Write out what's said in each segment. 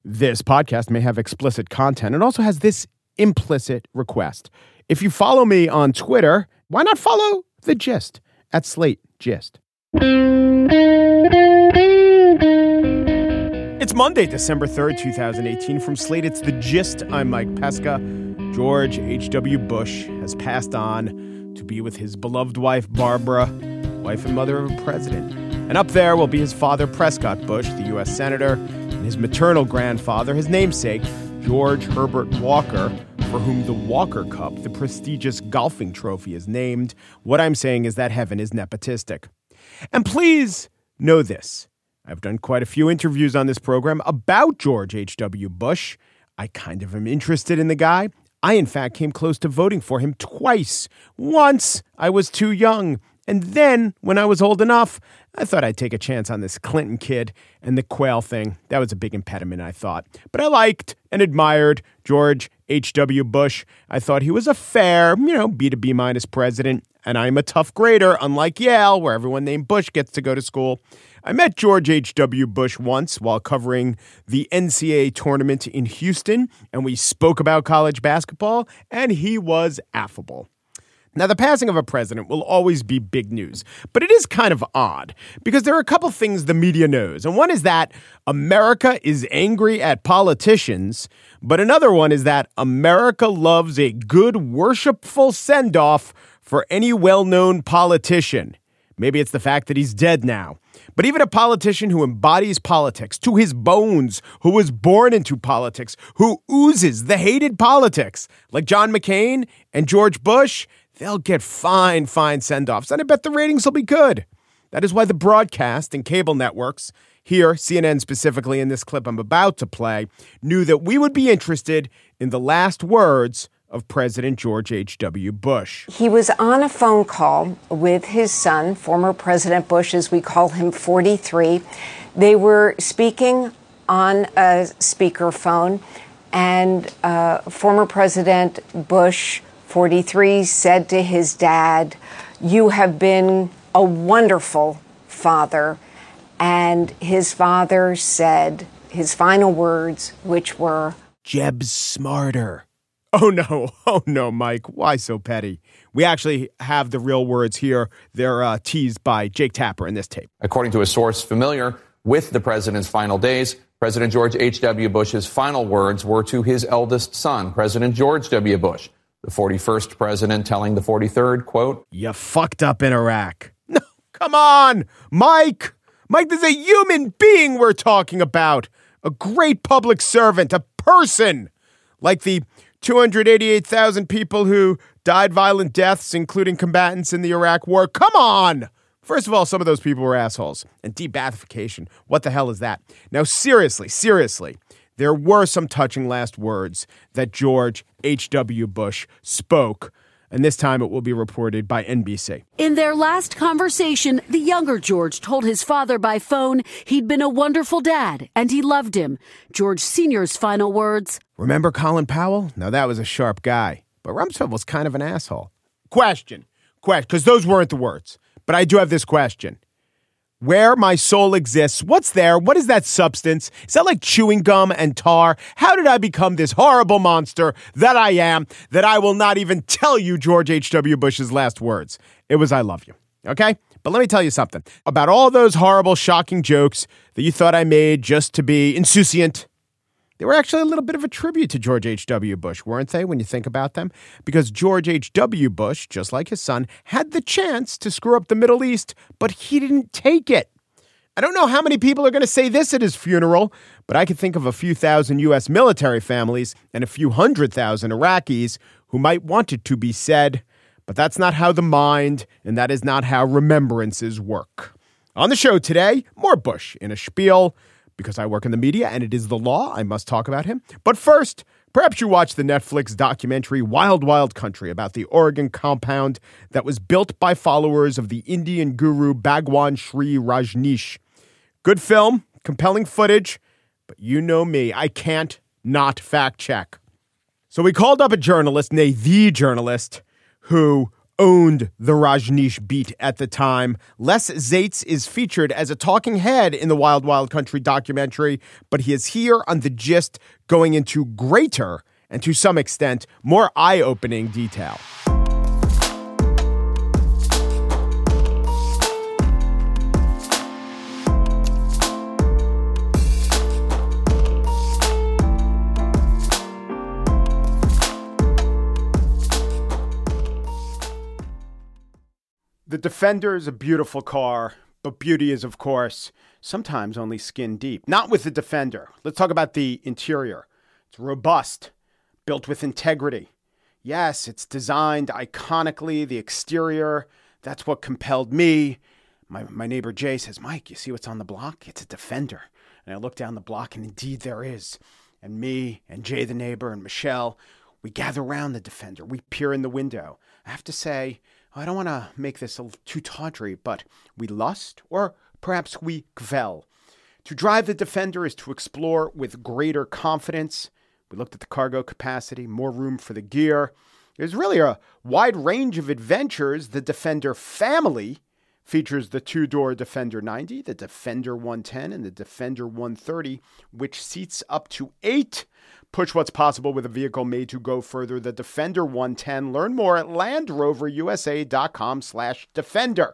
This podcast may have explicit content and also has this implicit request. If you follow me on Twitter, why not follow The Gist at Slate Gist? It's Monday, December 3rd, 2018. From Slate, it's The Gist. I'm Mike Pesca. George H.W. Bush has passed on to be with his beloved wife, Barbara, wife and mother of a president. And up there will be his father, Prescott Bush, the U.S. Senator, and his maternal grandfather, his namesake, George Herbert Walker, for whom the Walker Cup, the prestigious golfing trophy, is named. What I'm saying is that heaven is nepotistic. And please know this. I've done quite a few interviews on this program about George H.W. Bush. I kind of am interested in the guy. I, in fact, came close to voting for him twice. Once, I was too young. And then, when I was old enough, I thought I'd take a chance on this Clinton kid and the Quayle thing. That was a big impediment, I thought. But I liked and admired George H.W. Bush. I thought he was a fair, B to B minus president. And I'm a tough grader, unlike Yale, where everyone named Bush gets to go to school. I met George H.W. Bush once while covering the NCAA tournament in Houston, and we spoke about college basketball, and he was affable. Now, the passing of a president will always be big news, but it is kind of odd because there are a couple things the media knows. And one is that America is angry at politicians, but another one is that America loves a good, worshipful send-off for any well-known politician. Maybe it's the fact that he's dead now. But even a politician who embodies politics to his bones, who was born into politics, who oozes the hated politics, like John McCain and George Bush, they'll get fine send-offs, and I bet the ratings will be good. That is why the broadcast and cable networks, here, CNN specifically in this clip I'm about to play, knew that we would be interested in the last words of President George H.W. Bush. He was on a phone call with his son, former President Bush, as we call him, 43. They were speaking on a speakerphone, and former President Bush, 43, said to his dad, "You have been a wonderful father." And his father said his final words, which were, "Jeb's smarter." Oh, no, Mike. Why so petty? We actually have the real words here. They're teased by Jake Tapper in this tape. According to a source familiar with the president's final days, President George H.W. Bush's final words were to his eldest son, President George W. Bush, the 41st president, telling the 43rd, quote, "You fucked up in Iraq." No, come on, Mike. Mike, there's a human being we're talking about. A great public servant, a person, like the 288,000 people who died violent deaths, including combatants in the Iraq War. Come on! First of all, some of those people were assholes. And de-Baathification, what the hell is that? Now, seriously, there were some touching last words that George H.W. Bush spoke, and this time it will be reported by NBC. In their last conversation, the younger George told his father by phone he'd been a wonderful dad and he loved him. George Sr.'s final words, "Remember Colin Powell? Now that was a sharp guy, but Rumsfeld was kind of an asshole." Question, because those weren't the words, but I do have this question. Where my soul exists, what's there? What is that substance? Is that like chewing gum and tar? How did I become this horrible monster that I am, that I will not even tell you George H.W. Bush's last words? It was, "I love you." Okay? But let me tell you something. About all those horrible, shocking jokes that you thought I made just to be insouciant, they were actually a little bit of a tribute to George H.W. Bush, weren't they, when you think about them? Because George H.W. Bush, just like his son, had the chance to screw up the Middle East, but he didn't take it. I don't know how many people are going to say this at his funeral, but I could think of a few thousand U.S. military families and a few 100,000 Iraqis who might want it to be said, but that's not how the mind and that is not how remembrances work. On the show today, more Bush in a spiel. Because I work in the media and it is the law, I must talk about him. But first, perhaps you watched the Netflix documentary Wild Wild Country about the Oregon compound that was built by followers of the Indian guru Bhagwan Shree Rajneesh. Good film, compelling footage, but you know me, I can't not fact check. So we called up a journalist, nay, the journalist, who owned the Rajneesh beat at the time. Les Zaitz is featured as a talking head in the Wild Wild Country documentary, but he is here on The Gist going into greater and to some extent more eye-opening detail. The Defender is a beautiful car, but beauty is, of course, sometimes only skin deep. Not with the Defender. Let's talk about the interior. It's robust, built with integrity. Yes, it's designed iconically. The exterior, that's what compelled me. My neighbor Jay says, Mike, you see what's on the block? It's a Defender. And I look down the block, and indeed there is. And me and Jay the neighbor and Michelle, we gather around the Defender. We peer in the window. I have to say, I don't want to make this too tawdry, but we lust, or perhaps we kvel. To drive the Defender is to explore with greater confidence. We looked at the cargo capacity, more room for the gear. There's really a wide range of adventures. The Defender family features the two-door Defender 90, the Defender 110, and the Defender 130, which seats up to 8. Push what's possible with a vehicle made to go further. The Defender 110. Learn more at LandRoverUSA.com/Defender.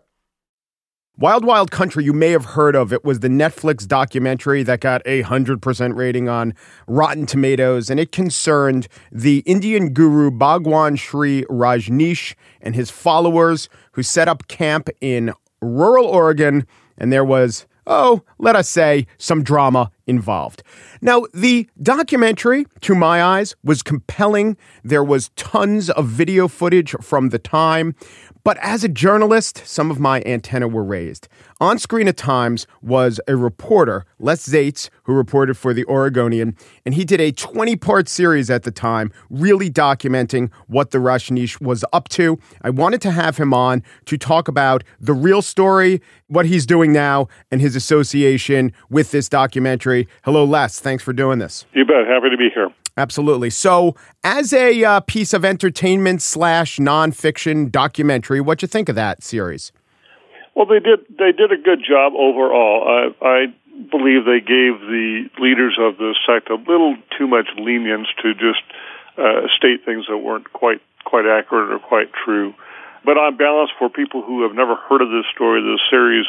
Wild Wild Country, you may have heard of. It was the Netflix documentary that got a 100% rating on Rotten Tomatoes, and it concerned the Indian guru Bhagwan Shree Rajneesh and his followers who set up camp in rural Oregon, and there was, let us say, some drama involved. Now, the documentary, to my eyes, was compelling. There was tons of video footage from the time. But as a journalist, some of my antennae were raised. On screen at times was a reporter, Les Zaitz, who reported for The Oregonian, and he did a 20-part series at the time, really documenting what the Rajneesh was up to. I wanted to have him on to talk about the real story, what he's doing now, and his association with this documentary. Hello, Les. Thanks for doing this. You bet. Happy to be here. Absolutely. So, as a piece of entertainment / nonfiction documentary, what'd you think of that series? Well, they did a good job overall. I believe they gave the leaders of the sect a little too much lenience to just state things that weren't quite accurate or quite true. But on balance, for people who have never heard of this story, this series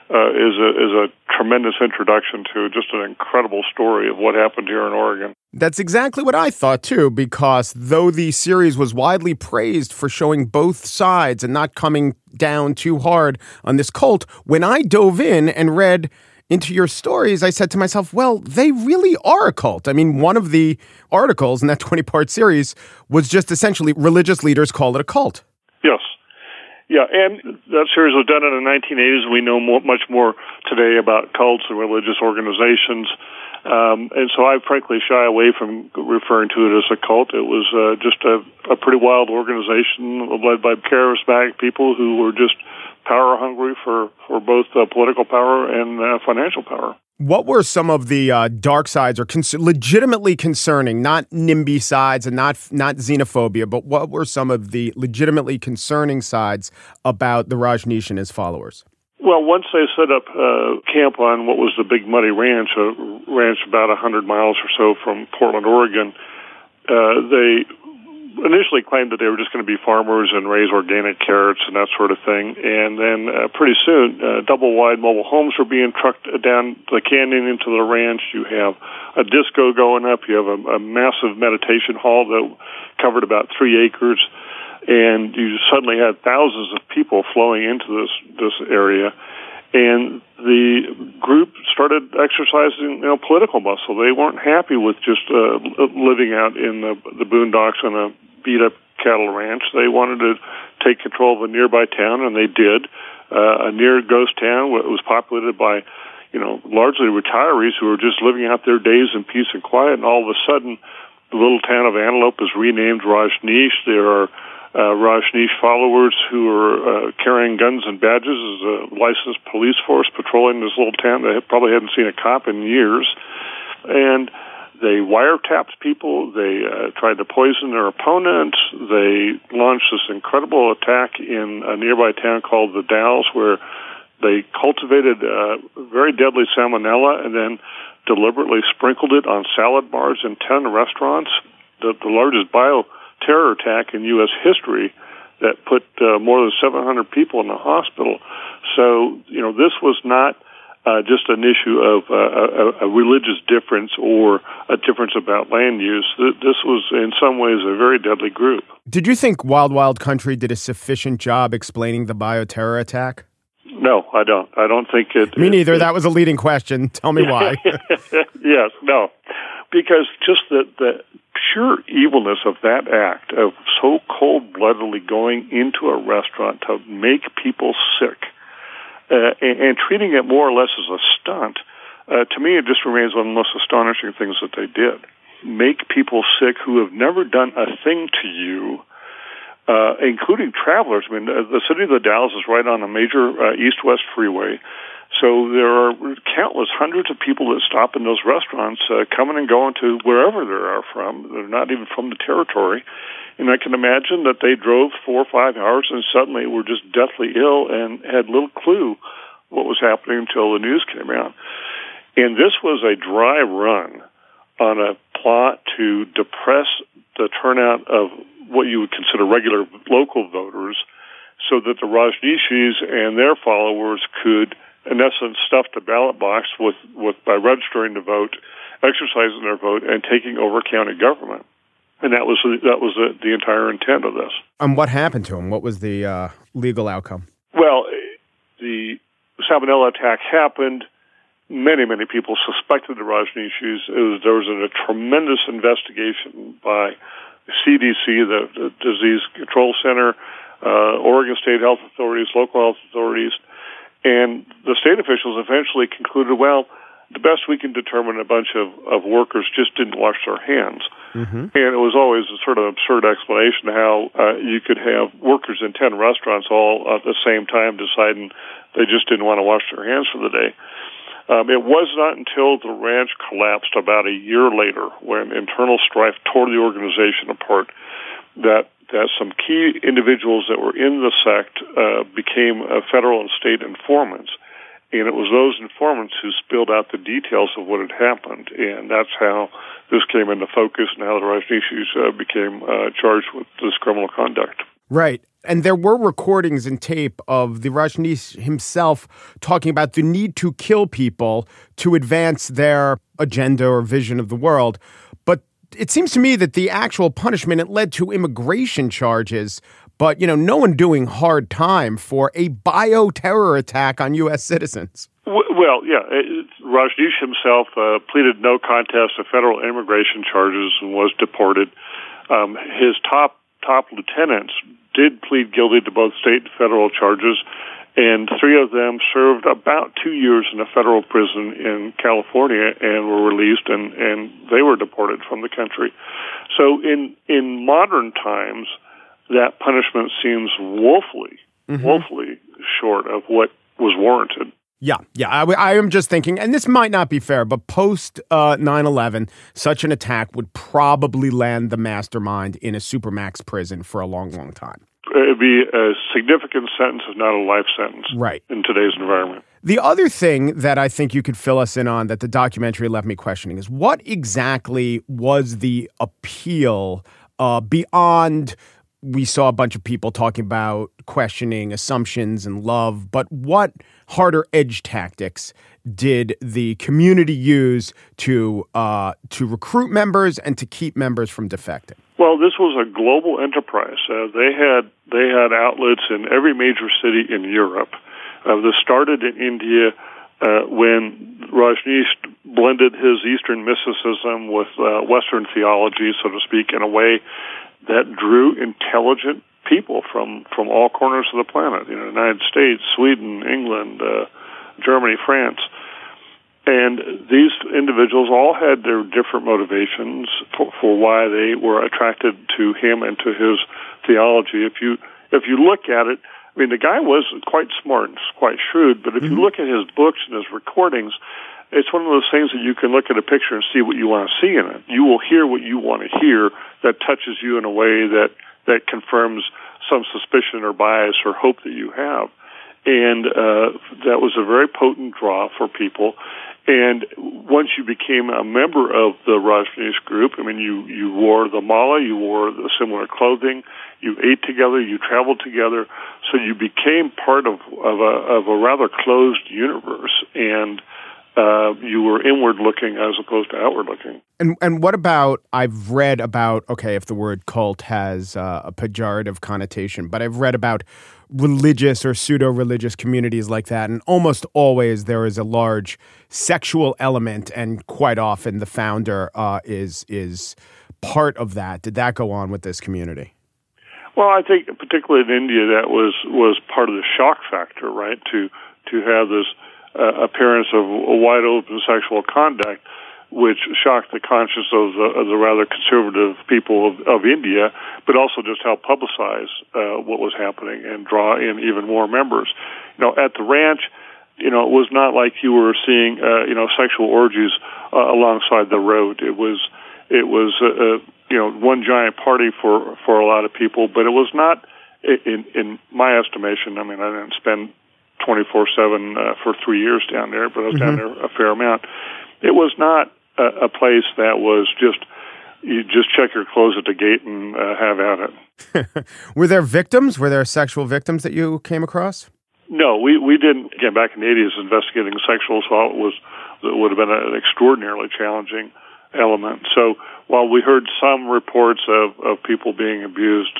is a tremendous introduction to just an incredible story of what happened here in Oregon. That's exactly what I thought, too, because though the series was widely praised for showing both sides and not coming down too hard on this cult, when I dove in and read into your stories, I said to myself, well, they really are a cult. I mean, one of the articles in that 20-part series was just essentially religious leaders call it a cult. Yes. Yeah, and that series was done in the 1980s. We know much more today about cults and religious organizations. And so I frankly shy away from referring to it as a cult. It was just a pretty wild organization led by charismatic people who were just power hungry for both political power and financial power. What were some of the dark sides or legitimately concerning, not NIMBY sides and not xenophobia, but what were some of the legitimately concerning sides about the Rajneesh and his followers? Well, once they set up camp on what was the Big Muddy Ranch, a ranch about 100 miles or so from Portland, Oregon, they initially claimed that they were just going to be farmers and raise organic carrots and that sort of thing. And then pretty soon, double-wide mobile homes were being trucked down the canyon into the ranch. You have a disco going up. You have a massive meditation hall that covered about 3 acres. And you suddenly had thousands of people flowing into this area. And the group started exercising, political muscle. They weren't happy with just living out in the boondocks on a beat-up cattle ranch. They wanted to take control of a nearby town, and they did. A near ghost town. It was populated by, largely retirees who were just living out their days in peace and quiet. And all of a sudden, the little town of Antelope is renamed Rajneesh. There are Rajneesh followers who are carrying guns and badges as a licensed police force patrolling this little town that probably hadn't seen a cop in years. And They wiretapped people. They tried to poison their opponents. They launched this incredible attack in a nearby town called The Dalles, where they cultivated very deadly salmonella and then deliberately sprinkled it on salad bars in 10 restaurants. The largest bioterror attack in U.S. history that put more than 700 people in the hospital. So, this was not just an issue of a religious difference or a difference about land use. This was, in some ways, a very deadly group. Did you think Wild Wild Country did a sufficient job explaining the bioterror attack? No, I don't. I don't think it... Me neither. That was a leading question. Tell me why. Yes, no. Because just the pure evilness of that act, of so cold-bloodedly going into a restaurant to make people sick, and treating it more or less as a stunt, to me it just remains one of the most astonishing things that they did. Make people sick who have never done a thing to you, including travelers. I mean, the city of The Dalles is right on a major east-west freeway, so there are countless hundreds of people that stop in those restaurants, coming and going to wherever they are from. They're not even from the territory. And I can imagine that they drove 4 or 5 hours and suddenly were just deathly ill and had little clue what was happening until the news came out. And this was a dry run on a plot to depress the turnout of what you would consider regular local voters so that the Rajneeshis and their followers could, in essence, stuff the ballot box with by registering to vote, exercising their vote, and taking over county government. And that was the entire intent of this. And what happened to him? What was the legal outcome? Well, the salmonella attack happened. Many, many people suspected the Rajneeshis. There was a tremendous investigation by the CDC, the Disease Control Center, Oregon State Health Authorities, local health authorities, and the state officials eventually concluded, well, the best we can determine, a bunch of workers just didn't wash their hands. Mm-hmm. And it was always a sort of absurd explanation how you could have workers in 10 restaurants all at the same time deciding they just didn't want to wash their hands for the day. It was not until the ranch collapsed about a year later, when internal strife tore the organization apart, that some key individuals that were in the sect became federal and state informants. And it was those informants who spilled out the details of what had happened. And that's how this came into focus and how the Rajneeshis became charged with this criminal conduct. Right. And there were recordings and tape of the Rajneesh himself talking about the need to kill people to advance their agenda or vision of the world. But it seems to me that the actual punishment, it led to immigration charges, but, no one doing hard time for a bioterror attack on U.S. citizens. Well, yeah, Rajneesh himself pleaded no contest to federal immigration charges and was deported. His top lieutenants did plead guilty to both state and federal charges, and 3 of them served about 2 years in a federal prison in California and were released, and they were deported from the country. So in modern times, that punishment seems woefully short of what was warranted. Yeah. I am just thinking, and this might not be fair, but post 9/11, such an attack would probably land the mastermind in a supermax prison for a long, long time. It would be a significant sentence, if not a life sentence, right, in today's environment. The other thing that I think you could fill us in on that the documentary left me questioning is what exactly was the appeal beyond... We saw a bunch of people talking about questioning assumptions and love, but what harder edge tactics did the community use to recruit members and to keep members from defecting? Well, this was a global enterprise. They had outlets in every major city in Europe. This started in India when Rajneesh blended his Eastern mysticism with Western theology, so to speak, in a way that drew intelligent people from all corners of the planet, the United States, Sweden, England, Germany, France. And these individuals all had their different motivations for why they were attracted to him and to his theology. If you look at it, I mean, the guy was quite smart and quite shrewd, but if you look at his books and his recordings, it's one of those things that you can look at a picture and see what you want to see in it. You will hear what you want to hear that touches you in a way that confirms some suspicion or bias or hope that you have. And that was a very potent draw for people. And once you became a member of the Rajneesh group, I mean, you wore the mala, you wore the similar clothing, you ate together, you traveled together, so you became part of a rather closed universe, and you were inward looking as opposed to outward looking. And what about, I've read about, okay, if the word cult has a pejorative connotation, but I've read about religious or pseudo-religious communities like that, and almost always there is a large sexual element, and quite often the founder is part of that. Did that go on with this community? Well, I think particularly in India that was part of the shock factor, right? To have this appearance of a wide open sexual conduct, which shocked the conscience of the rather conservative people of India, but also just helped publicize what was happening and draw in even more members. At the ranch, it was not like you were seeing sexual orgies alongside the road. It was one giant party for a lot of people, but it was not, in my estimation. I mean, I didn't spend 24/7 for 3 years down there, but I was down there a fair amount. It was not a place that was you just check your clothes at the gate and have at it. Were there victims? Were there sexual victims that you came across? No, we didn't. Again, back in the 80s, investigating sexual assault would have been an extraordinarily challenging element. So while we heard some reports of people being abused,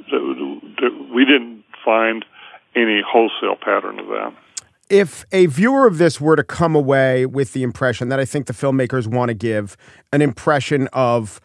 we didn't find any wholesale pattern of that. If a viewer of this were to come away with the impression that I think the filmmakers want to give, an impression of,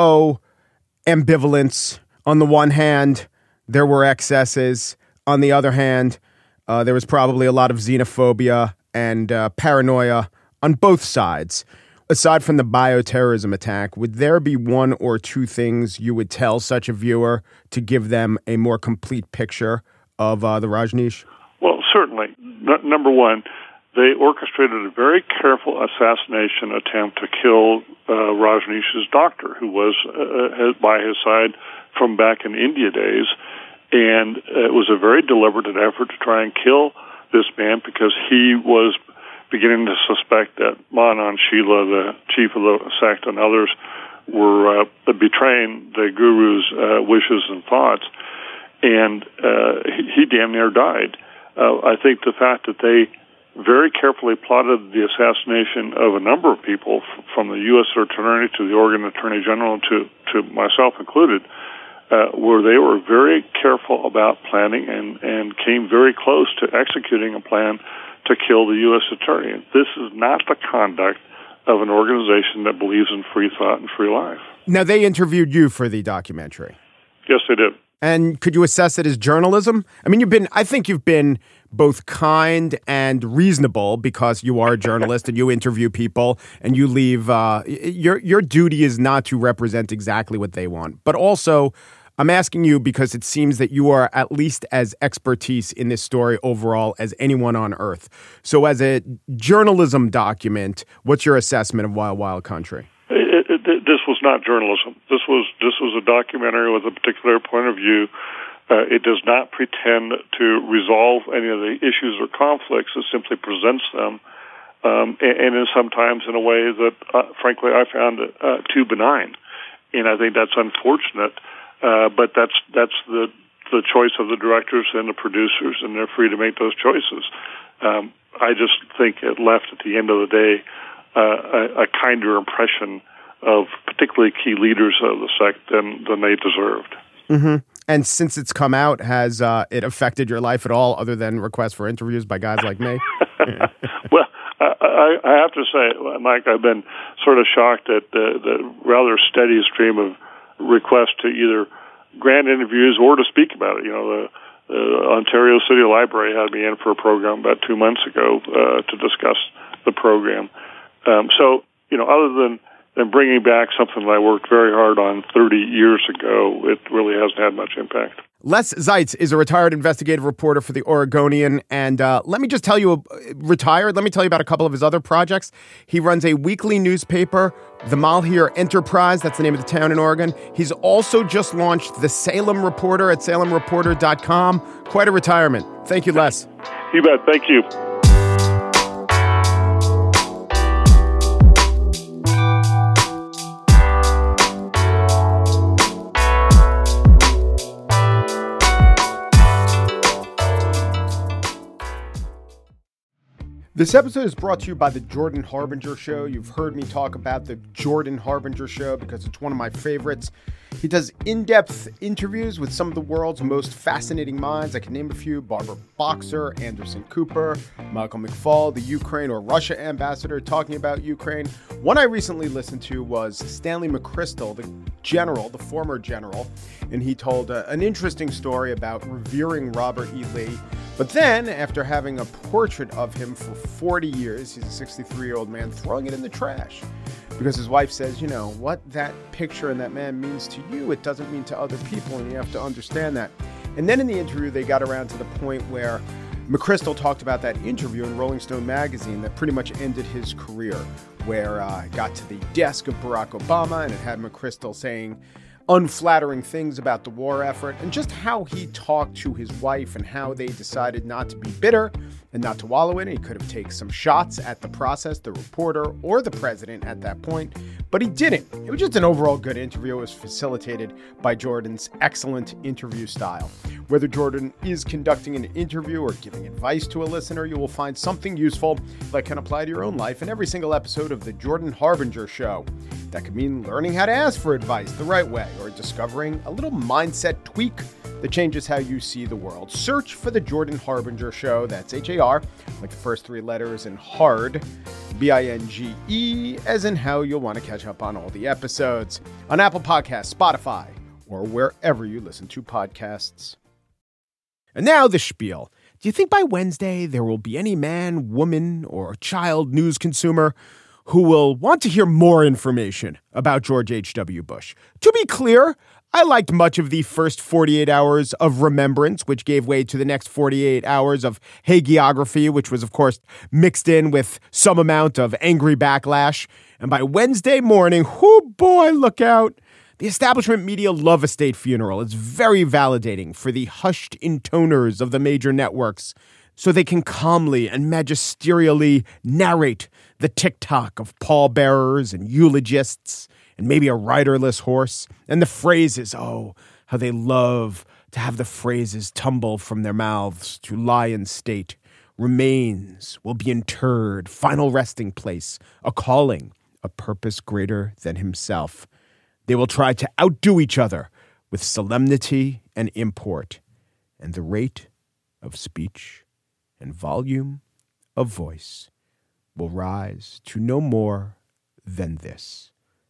ambivalence. On the one hand, there were excesses. On the other hand, there was probably a lot of xenophobia and paranoia on both sides. Aside from the bioterrorism attack, would there be one or two things you would tell such a viewer to give them a more complete picture of the Rajneesh? Well, certainly. Number one, they orchestrated a very careful assassination attempt to kill Rajneesh's doctor, who was by his side from back in India days. And it was a very deliberate effort to try and kill this man because he was beginning to suspect that Manan Sheela, the chief of the sect, and others were betraying the guru's wishes and thoughts. And he damn near died. I think the fact that they very carefully plotted the assassination of a number of people, from the U.S. Attorney to the Oregon Attorney General to myself included, where they were very careful about planning and came very close to executing a plan to kill the U.S. Attorney. This is not the conduct of an organization that believes in free thought and free life. Now, they interviewed you for the documentary. Yes, they did. And could you assess it as journalism? I mean, I think you've been both kind and reasonable because you are a journalist and you interview people and you leave. Your duty is not to represent exactly what they want. But also, I'm asking you because it seems that you are at least as expertise in this story overall as anyone on earth. So as a journalism document, what's your assessment of Wild Wild Country? This was not journalism. This was a documentary with a particular point of view. It does not pretend to resolve any of the issues or conflicts. It simply presents them, and sometimes in a way that, frankly, I found too benign. And I think that's unfortunate. But that's the choice of the directors and the producers, and they're free to make those choices. I just think it left at the end of the day a kinder impression of particularly key leaders of the sect than they deserved. Mm-hmm. And since it's come out, has it affected your life at all, other than requests for interviews by guys like me? Well, I have to say, Mike, I've been sort of shocked at the rather steady stream of requests to either grant interviews or to speak about it. The Ontario City Library had me in for a program about 2 months ago to discuss the program. So, other than bringing back something that I worked very hard on 30 years ago, it really hasn't had much impact. Les Zeitz is a retired investigative reporter for The Oregonian. And let me just tell you, let me tell you about a couple of his other projects. He runs a weekly newspaper, the Malheur Enterprise. That's the name of the town in Oregon. He's also just launched the Salem Reporter at salemreporter.com. Quite a retirement. Thank you, Les. You bet. Thank you. This episode is brought to you by the Jordan Harbinger Show. You've heard me talk about the Jordan Harbinger Show because it's one of my favorites. He does in-depth interviews with some of the world's most fascinating minds. I can name a few: Barbara Boxer, Anderson Cooper, Michael McFaul, the Ukraine or Russia ambassador talking about Ukraine. One I recently listened to was Stanley McChrystal, the former general, and he told an interesting story about revering Robert E. Lee. But then, after having a portrait of him for 40 years, he's a 63-year-old man, throwing it in the trash. Because his wife says, you know, what that picture and that man means to you, it doesn't mean to other people, and you have to understand that. And then in the interview, they got around to the point where McChrystal talked about that interview in Rolling Stone magazine that pretty much ended his career, where it got to the desk of Barack Obama, and it had McChrystal saying unflattering things about the war effort, and just how he talked to his wife and how they decided not to be bitter and not to wallow in it. He could have taken some shots at the process, the reporter, or the president at that point, but he didn't. It was just an overall good interview. It was facilitated by Jordan's excellent interview style. Whether Jordan is conducting an interview or giving advice to a listener, you will find something useful that can apply to your own life in every single episode of The Jordan Harbinger Show. That could mean learning how to ask for advice the right way, or discovering a little mindset tweak that changes how you see the world. Search for The Jordan Harbinger Show. That's H-A-R, like the first three letters, and hard, B-I-N-G-E, as in how you'll want to catch up on all the episodes on Apple Podcasts, Spotify, or wherever you listen to podcasts. And now the spiel. Do you think by Wednesday there will be any man, woman, or child news consumer who will want to hear more information about George H.W. Bush? To be clear, I liked much of the first 48 hours of Remembrance, which gave way to the next 48 hours of hagiography, which was, of course, mixed in with some amount of angry backlash. And by Wednesday morning, whoo boy, look out. The establishment media love a state funeral. It's very validating for the hushed intoners of the major networks, so they can calmly and magisterially narrate the tick-tock of pallbearers and eulogists and maybe a riderless horse. And the phrases, oh, how they love to have the phrases tumble from their mouths to lie in state. Remains will be interred, final resting place, a calling, a purpose greater than himself. They will try to outdo each other with solemnity and import, and the rate of speech and volume of voice will rise to no more than this,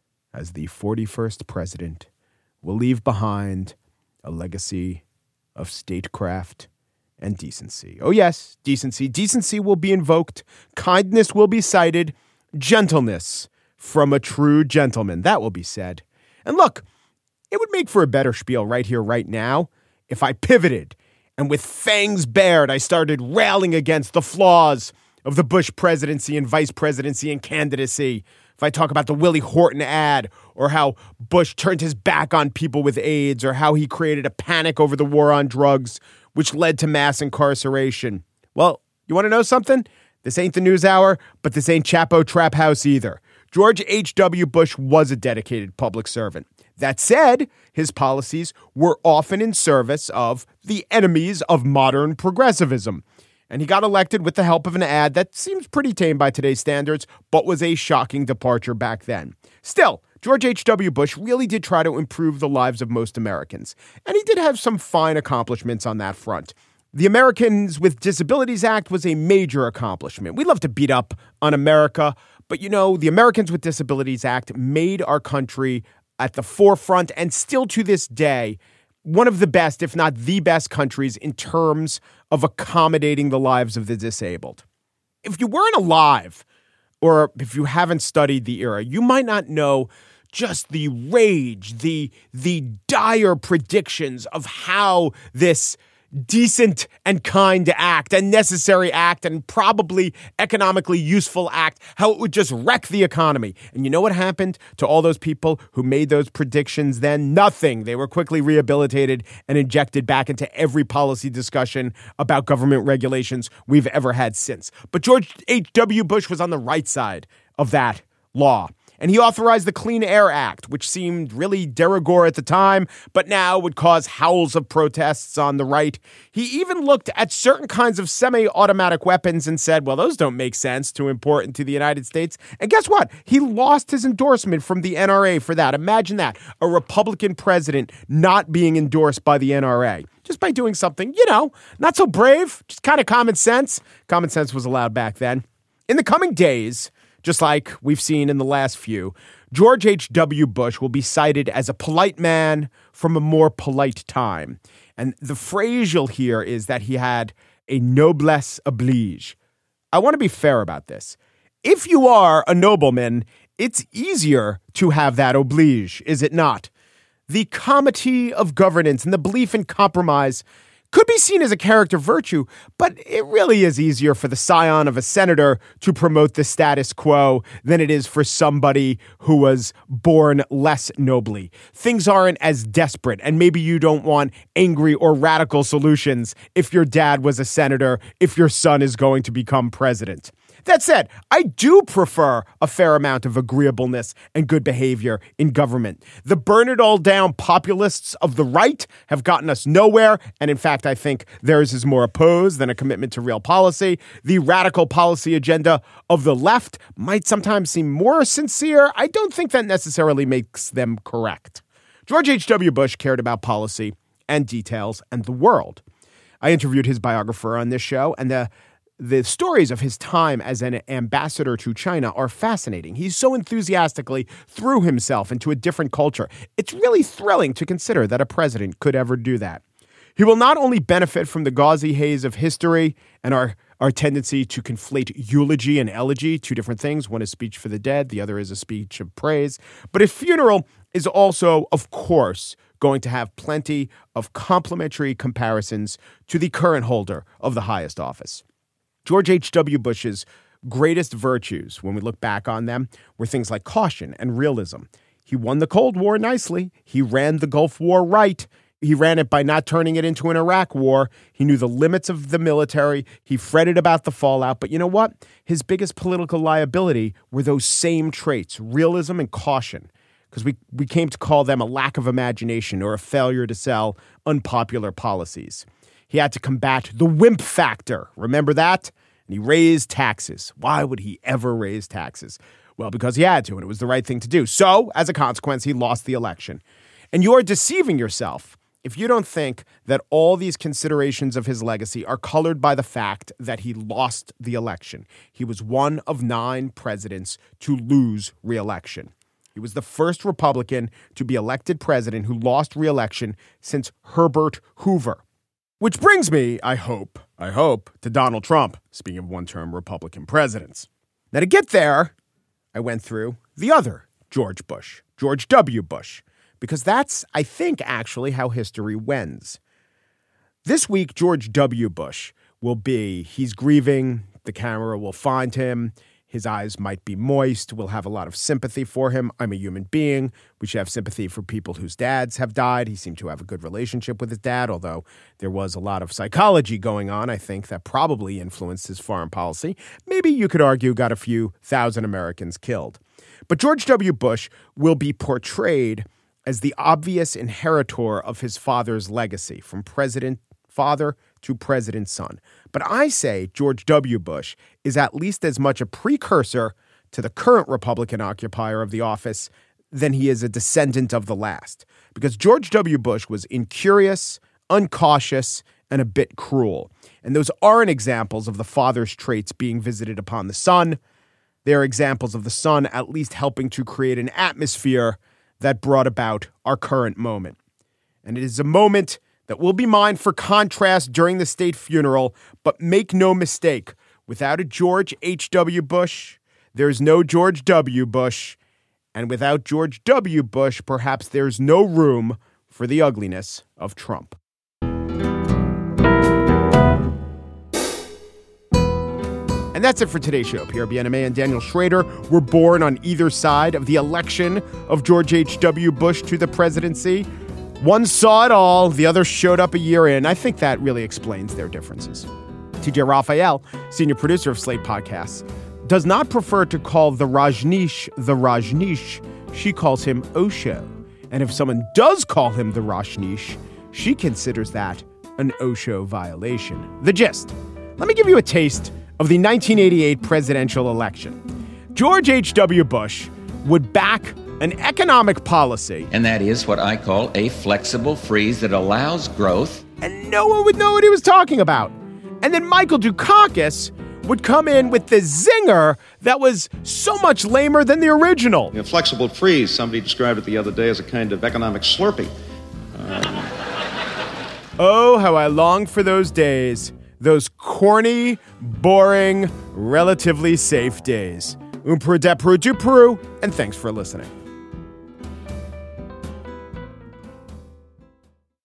as the 41st president will leave behind a legacy of statecraft and decency. Oh yes, decency. Decency will be invoked, kindness will be cited, gentleness from a true gentleman. That will be said. And look, it would make for a better spiel right here, right now, if I pivoted and with fangs bared, I started railing against the flaws of the Bush presidency and vice presidency and candidacy. If I talk about the Willie Horton ad, or how Bush turned his back on people with AIDS, or how he created a panic over the war on drugs, which led to mass incarceration. Well, you want to know something? This ain't the news hour, but this ain't Chapo Trap House either. George H.W. Bush was a dedicated public servant. That said, his policies were often in service of the enemies of modern progressivism. And he got elected with the help of an ad that seems pretty tame by today's standards, but was a shocking departure back then. Still, George H.W. Bush really did try to improve the lives of most Americans. And he did have some fine accomplishments on that front. The Americans with Disabilities Act was a major accomplishment. We love to beat up on America, but you know, the Americans with Disabilities Act made our country at the forefront, and still to this day, one of the best, if not the best countries in terms of accommodating the lives of the disabled. If you weren't alive, or if you haven't studied the era, you might not know just the rage, the dire predictions of how this decent and kind act and necessary act and probably economically useful act, how it would just wreck the economy. And you know what happened to all those people who made those predictions then? Nothing. They were quickly rehabilitated and injected back into every policy discussion about government regulations we've ever had since. But George H.W. Bush was on the right side of that law. And he authorized the Clean Air Act, which seemed really de rigueur at the time, but now would cause howls of protests on the right. He even looked at certain kinds of semi-automatic weapons and said, well, those don't make sense to import into the United States. And guess what? He lost his endorsement from the NRA for that. Imagine that, a Republican president not being endorsed by the NRA. Just by doing something, not so brave, just kind of common sense. Common sense was allowed back then. In the coming days, just like we've seen in the last few, George H.W. Bush will be cited as a polite man from a more polite time. And the phrase you'll hear is that he had a noblesse oblige. I want to be fair about this. If you are a nobleman, it's easier to have that oblige, is it not? The comity of governance and the belief in compromise could be seen as a character virtue, but it really is easier for the scion of a senator to promote the status quo than it is for somebody who was born less nobly. Things aren't as desperate, and maybe you don't want angry or radical solutions if your dad was a senator, if your son is going to become president. That said, I do prefer a fair amount of agreeableness and good behavior in government. The burn-it-all-down populists of the right have gotten us nowhere, and in fact, I think theirs is more a pose than a commitment to real policy. The radical policy agenda of the left might sometimes seem more sincere. I don't think that necessarily makes them correct. George H.W. Bush cared about policy and details and the world. I interviewed his biographer on this show, and the stories of his time as an ambassador to China are fascinating. He so enthusiastically threw himself into a different culture. It's really thrilling to consider that a president could ever do that. He will not only benefit from the gauzy haze of history and our tendency to conflate eulogy and elegy, two different things. One is speech for the dead, the other is a speech of praise. But his funeral is also, of course, going to have plenty of complimentary comparisons to the current holder of the highest office. George H.W. Bush's greatest virtues, when we look back on them, were things like caution and realism. He won the Cold War nicely. He ran the Gulf War right. He ran it by not turning it into an Iraq war. He knew the limits of the military. He fretted about the fallout. But you know what? His biggest political liability were those same traits, realism and caution, because we came to call them a lack of imagination or a failure to sell unpopular policies. He had to combat the wimp factor. Remember that? And he raised taxes. Why would he ever raise taxes? Well, because he had to, and it was the right thing to do. So, as a consequence, he lost the election. And you're deceiving yourself if you don't think that all these considerations of his legacy are colored by the fact that he lost the election. He was one of 9 presidents to lose re-election. He was the first Republican to be elected president who lost re-election since Herbert Hoover. Which brings me, I hope, to Donald Trump, speaking of one-term Republican presidents. Now, to get there, I went through the other George Bush, George W. Bush, because that's, I think, actually how history wends. This week, George W. Bush he's grieving, the camera will find him, his eyes might be moist, we'll have a lot of sympathy for him. I'm a human being. We should have sympathy for people whose dads have died. He seemed to have a good relationship with his dad, although there was a lot of psychology going on, I think, that probably influenced his foreign policy. Maybe you could argue got a few thousand Americans killed. But George W. Bush will be portrayed as the obvious inheritor of his father's legacy, from president father to president son. But I say George W. Bush is at least as much a precursor to the current Republican occupier of the office than he is a descendant of the last. Because George W. Bush was incurious, uncautious, and a bit cruel. And those aren't examples of the father's traits being visited upon the son. They're examples of the son at least helping to create an atmosphere that brought about our current moment. And it is a moment that will be mine for contrast during the state funeral, but make no mistake, without a George H.W. Bush, there's no George W. Bush, And without George W. Bush, perhaps there's no room for the ugliness of Trump. And that's it for today's show. Pierre Bienaimé and Daniel Schrader were born on either side of the election of George H.W. Bush to the presidency. One saw it all, the other showed up a year in. I think that really explains their differences. TJ Raphael, senior producer of Slate Podcasts, does not prefer to call the Rajneesh. She calls him Osho. And if someone does call him the Rajneesh, she considers that an Osho violation. The gist. Let me give you a taste of the 1988 presidential election. George H.W. Bush would back an economic policy. And that is what I call a flexible freeze that allows growth. And no one would know what he was talking about. And then Michael Dukakis would come in with the zinger that was so much lamer than the original. A flexible freeze, somebody described it the other day as a kind of economic Slurpee. Oh, how I long for those days. Those corny, boring, relatively safe days. Peru, and thanks for listening.